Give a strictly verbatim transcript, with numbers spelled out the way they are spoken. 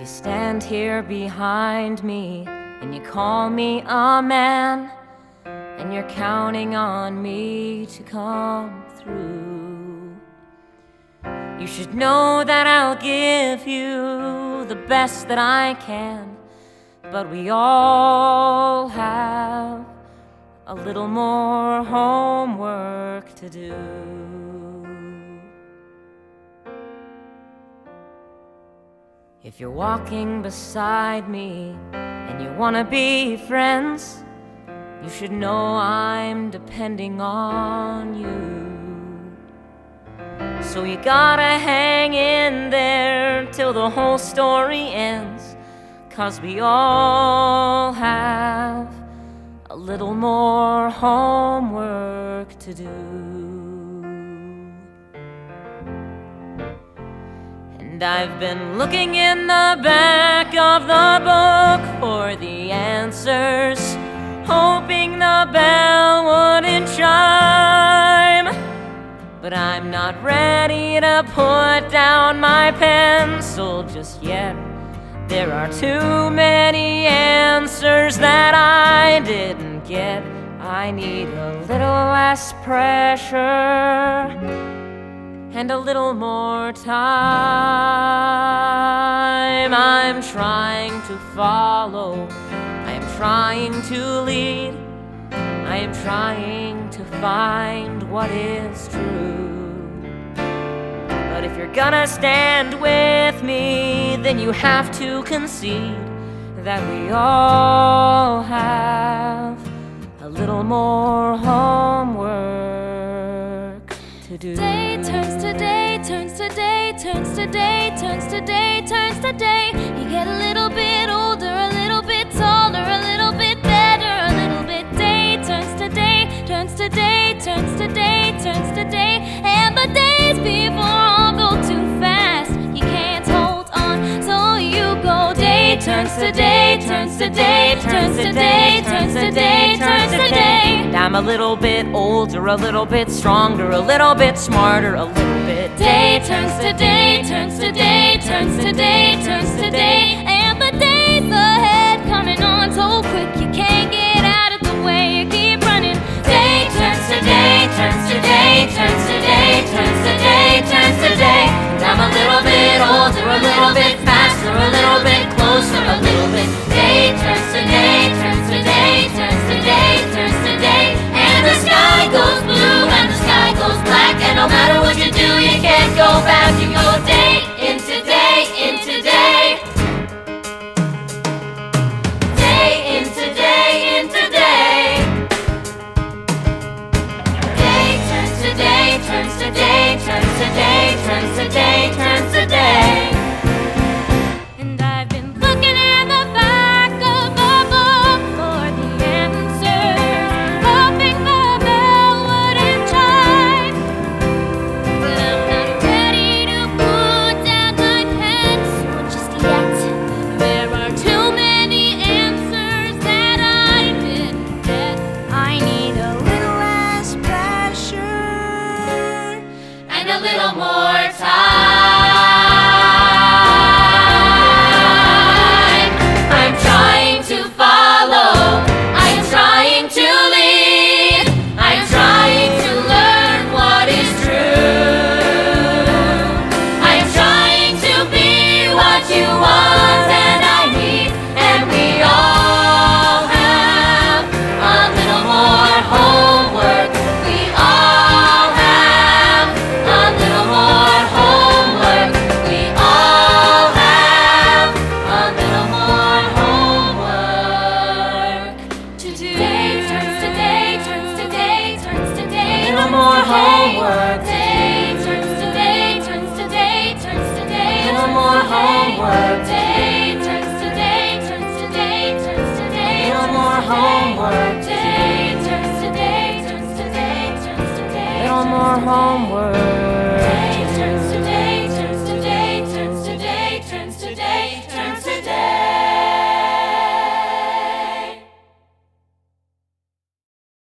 you stand here behind me and you call me a man, and you're counting on me to come through, you should know that I'll give you the best that I can. But we all have a little more homework to do. If you're walking beside me and you wanna be friends, you should know I'm depending on you. So you gotta hang in there till the whole story ends, 'cause we all have a little more homework to do. And I've been looking in the back of the book for the answers, hoping the bell wouldn't chime. But I'm not ready to put down my pencil just yet. There are too many answers that I didn't get. I need a little less pressure and a little more time. I'm trying to follow, I am trying to lead, I am trying to find what is true. But if you're gonna stand with me, then you have to concede that we all have a little more homework to do. Day turns to day, turns to day, turns to day, turns to day, turns to day. You get a little bit older, a little bit taller, a little bit better, a little bit. Day turns to day, turns to day, turns to day, turns to day. And the days before all go too fast. You can't hold on, so you go. Day turns to day, turns to day, turns to day, turns to day, turns to day. And I'm a little bit older, a little bit stronger, a little bit smarter, a little bit. Day turns to day, turns to day, turns to day, turns to day. And the days ahead coming on so quick you can't get out of the way. You keep running. Day turns to day, turns to day, turns to day, turns to day, turns to day. And I'm a little bit older, a little bit faster, a little bit closer, a little bit. Day turns to day, turns to day, turns to day, turns to day. And the sky goes blue and the sky goes black, and no matter what you do, you can't go back. You go day into day, into day. Day into day, into day. Day turns to day, turns to day, turns to day, turns to day, turns to day. And I've been looking at the back of the book for the answers, hoping the bell wouldn't chime. But I'm not ready to put down my pencil just yet. There are too many answers that I didn't get. I need a little less pressure and a little more time. I'm trying to follow, I'm trying to lead, I'm trying to learn what is true. I'm trying to be what you want and I need, and we all have a little more homework. We all have a little more homework. We all have a little more homework to do. Day turns to day, turns to day, turns to day. A little more homework to Day turns to day, turns to day, turns to day. A little more homework to Day turns to day, turns to day, turns to day. A little more homework to Day turns to day, turns to day, turns to day. A little more homework.